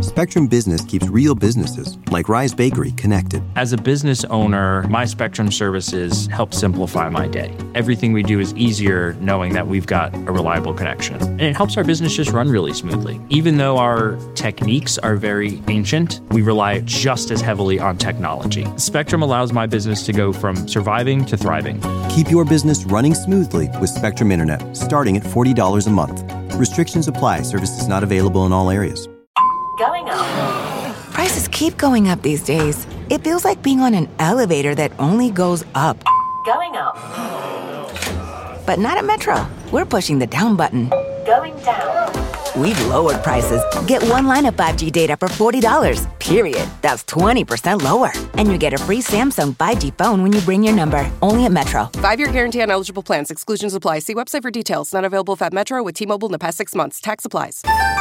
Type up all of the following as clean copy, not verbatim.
Spectrum Business keeps real businesses, like Rise Bakery, connected. As a business owner, my Spectrum services help simplify my day. Everything we do is easier knowing that we've got a reliable connection. And it helps our business just run really smoothly. Even though our techniques are very ancient, we rely just as heavily on technology. Spectrum allows my business to go from surviving to thriving. Keep your business running smoothly with Spectrum Internet, starting at $40 a month. Restrictions apply. Services not available in all areas. Going up. Prices keep going up these days. It feels like being on an elevator that only goes up. Going up. But not at Metro. We're pushing the down button. Going down. We've lowered prices. Get one line of 5G data for $40, period. That's 20% lower. And you get a free Samsung 5G phone when you bring your number. Only at Metro. 5-year guarantee on eligible plans. Exclusions apply. See website for details. Not available at Metro with T-Mobile in the past 6 months. Tax applies.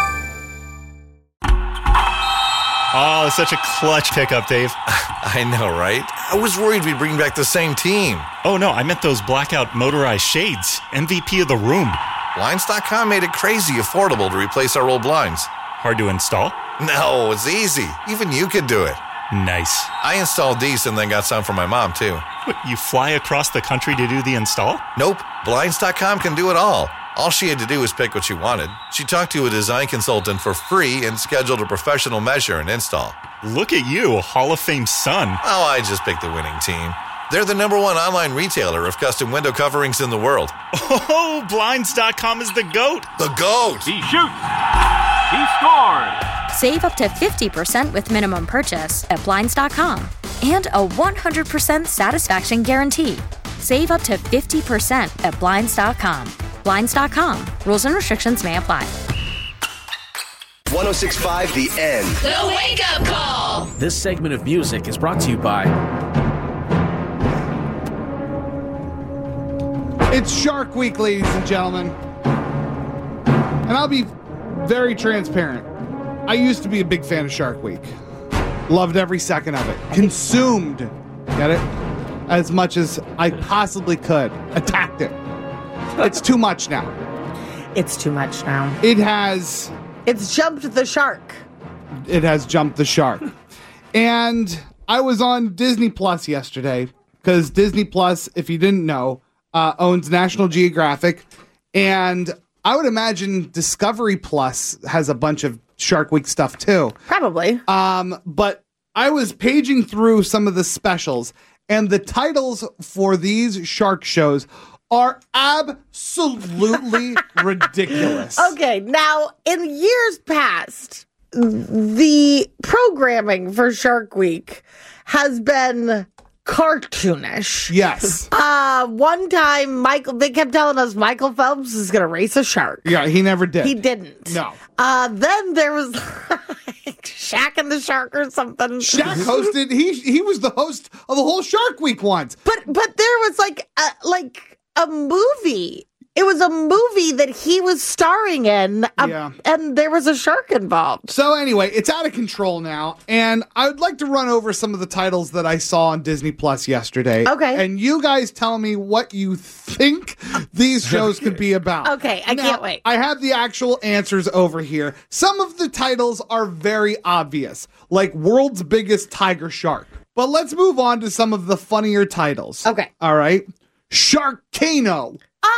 Oh, such a clutch pickup, Dave. I know, right? I was worried we'd bring back the same team. Oh, no, I meant those blackout motorized shades. MVP of the room. Blinds.com made it crazy affordable to replace our old blinds. Hard to install? No, it's easy. Even you could do it. Nice. I installed these and then got some for my mom, too. What, you fly across the country to do the install? Nope. Blinds.com can do it all. All she had to do was pick what she wanted. She talked to a design consultant for free and scheduled a professional measure and install. Look at you, Hall of Fame son. Oh, I just picked the winning team. They're the #1 online retailer of custom window coverings in the world. Oh, Blinds.com is the GOAT. The GOAT! He shoots. He scores. Save up to 50% with minimum purchase at Blinds.com. And a 100% satisfaction guarantee. Save up to 50% at Blinds.com. Blinds.com. Rules and restrictions may apply. 106.5 The End. The Wake Up Call. This segment of music is brought to you by... It's Shark Week, ladies and gentlemen. And I'll be very transparent. I used to be a big fan of Shark Week. Loved every second of it. Consumed, get it? As much as I possibly could. Attacked it. It's too much now. It's too much now. It's jumped the shark. It has jumped the shark. And I was on Disney Plus yesterday, because Disney Plus, if you didn't know, owns National Geographic. And I would imagine Discovery Plus has a bunch of Shark Week stuff too. Probably. But I was paging through some of the specials, and the titles for these shark shows are absolutely ridiculous. Okay, now, in years past, the programming for Shark Week has been cartoonish. Yes. One time, they kept telling us Michael Phelps is going to race a shark. Yeah, he never did. He didn't. No. Then there was like Shaq and the Shark or something. Shaq hosted. He was the host of the whole Shark Week once. But there was like a movie. It was a movie that he was starring in, and there was a shark involved. So anyway, it's out of control now, and I would like to run over some of the titles that I saw on Disney Plus yesterday. Okay. And you guys tell me what you think these shows could be about. Okay, I can't wait. I have the actual answers over here. Some of the titles are very obvious, like World's Biggest Tiger Shark. But let's move on to some of the funnier titles. Okay. All right. Sharkano.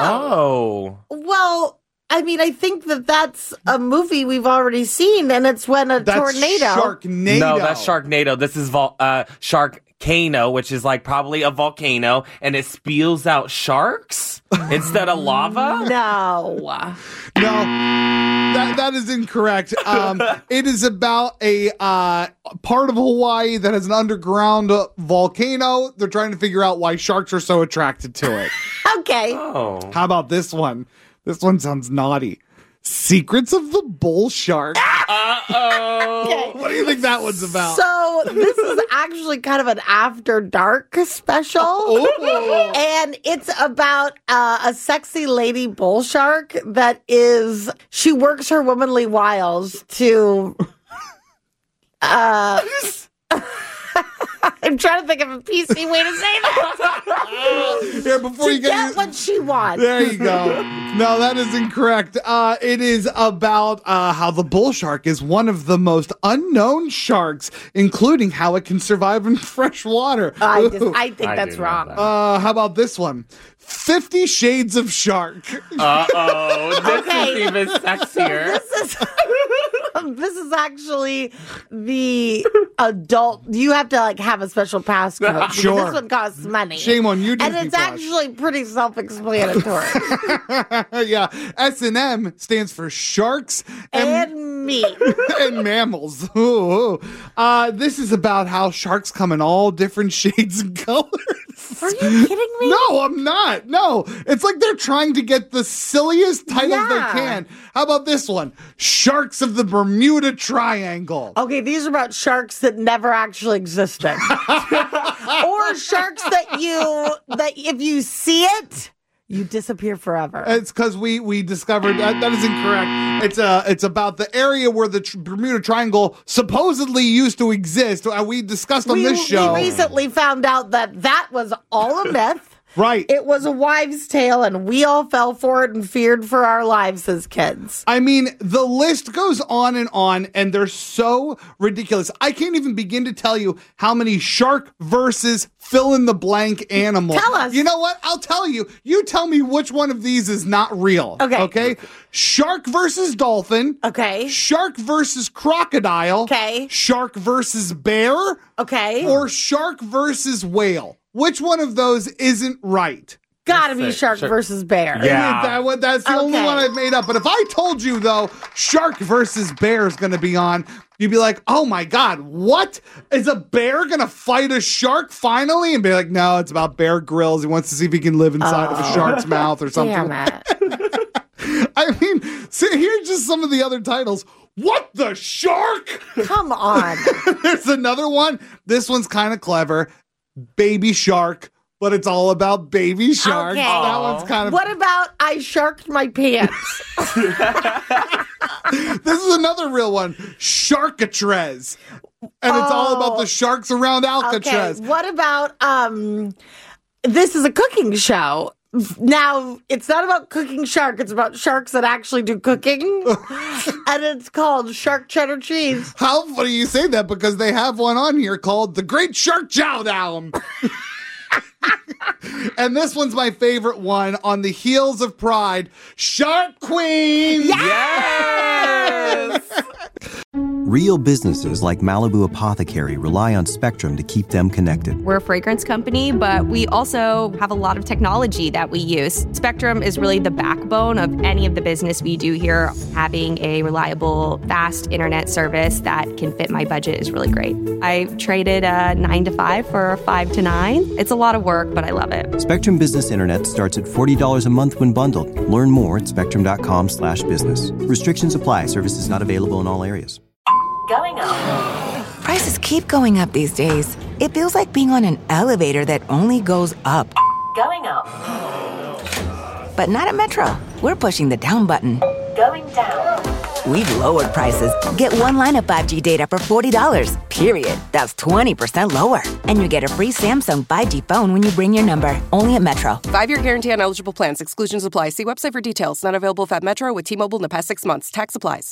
Oh. Well, I mean, I think that's a movie we've already seen, and it's when a tornado. Sharknado. No, that's Sharknado. This is Sharkano, which is like probably a volcano, and it spews out sharks instead of lava. No, that is incorrect. It is about a part of Hawaii that has an underground volcano. They're trying to figure out why sharks are so attracted to it. Okay. Oh. How about this one? This one sounds naughty. Secrets of the Bull Shark. Uh-oh. Okay. What do you think that one's about? So this is actually kind of an after dark special. Oh. And it's about a sexy lady bull shark she works her womanly wiles to I'm trying to think of a PC way to say that. Here, before you get what she wants. There you go. No, that is incorrect. It is about how the bull shark is one of the most unknown sharks, including how it can survive in fresh water. I think that's wrong. How about this one? 50 Shades of Shark. Uh-oh. This is even sexier. This is actually the adult. You have to have a special passcode. Sure. This one costs money. Shame on you, Disney And it's Plus. actually pretty self-explanatory. Yeah. S&M stands for sharks and meat. and mammals. Ooh. This is about how sharks come in all different shades and colors. Are you kidding me? No, I'm not. No. It's like they're trying to get the silliest titles they can. How about this one? Sharks of the Bermuda Triangle. Okay, these are about sharks that never actually existed. Or sharks that if you see it, you disappear forever. It's because we discovered that is incorrect. It's about the area where the Bermuda Triangle supposedly used to exist. We discussed on this show. We recently found out that was all a myth. Right. It was a wives' tale, and we all fell for it and feared for our lives as kids. I mean, the list goes on, and they're so ridiculous. I can't even begin to tell you how many shark versus fill-in-the-blank animals. Tell us. You know what? I'll tell you. You tell me which one of these is not real. Okay? Shark versus dolphin. Okay. Shark versus crocodile. Okay. Shark versus bear. Okay. Or shark versus whale. Which one of those isn't right? Gotta be shark versus bear. Yeah. That's the only one I've made up. But if I told you, though, shark versus bear is going to be on, you'd be like, oh my God, what? Is a bear going to fight a shark finally? And be like, no, it's about Bear Grylls. He wants to see if he can live inside of a shark's mouth or something. Damn it. I mean, so here's just some of the other titles. What the shark? Come on. There's another one. This one's kind of clever. Baby Shark, but it's all about baby sharks. Okay. That one's kind of... What about I sharked my pants? This is another real one. Sharkatrez. And it's all about the sharks around Alcatraz. Okay. What about, this is a cooking show. Now, it's not about cooking shark. It's about sharks that actually do cooking. And it's called Shark Cheddar Cheese. How funny you say that, because they have one on here called The Great Shark Chowdown. And this one's my favorite one, on the heels of Pride. Shark Queen! Yes! Real businesses like Malibu Apothecary rely on Spectrum to keep them connected. We're a fragrance company, but we also have a lot of technology that we use. Spectrum is really the backbone of any of the business we do here. Having a reliable, fast internet service that can fit my budget is really great. I traded a 9 to 5 for a 5 to 9. It's a lot of work, but I love it. Spectrum Business Internet starts at $40 a month when bundled. Learn more at spectrum.com/business. Restrictions apply. Services not available in all areas. Going up. Prices keep going up these days. It feels like being on an elevator that only goes up. Going up. But not at Metro. We're pushing the down button. Going down. We've lowered prices. Get one line of 5G data for $40, period. That's 20% lower. And you get a free Samsung 5G phone when you bring your number. Only at Metro. 5-year guarantee on eligible plans. Exclusions apply. See website for details. Not available if at Metro with T-Mobile in the past 6 months. Tax applies.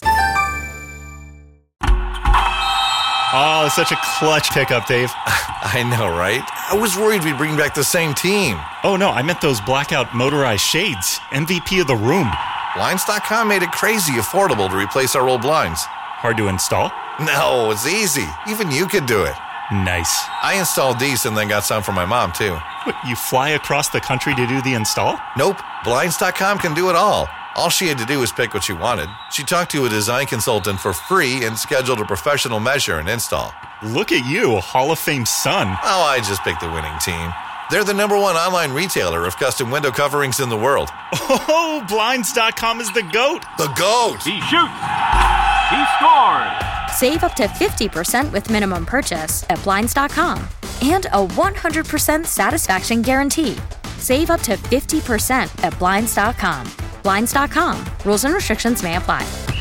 Oh, such a clutch pickup, Dave. I know, right? I was worried we'd bring back the same team. Oh, no, I meant those blackout motorized shades. MVP of the room. Blinds.com made it crazy affordable to replace our old blinds. Hard to install? No, it's easy. Even you could do it. Nice. I installed these and then got some for my mom, too. What, you fly across the country to do the install? Nope. Blinds.com can do it all. All she had to do was pick what she wanted. She talked to a design consultant for free and scheduled a professional measure and install. Look at you, Hall of Fame son. Oh, I just picked the winning team. They're the #1 online retailer of custom window coverings in the world. Oh, Blinds.com is the GOAT. The GOAT. He shoots. He scores. Save up to 50% with minimum purchase at Blinds.com. And a 100% satisfaction guarantee. Save up to 50% at Blinds.com. Blinds.com. Rules and restrictions may apply.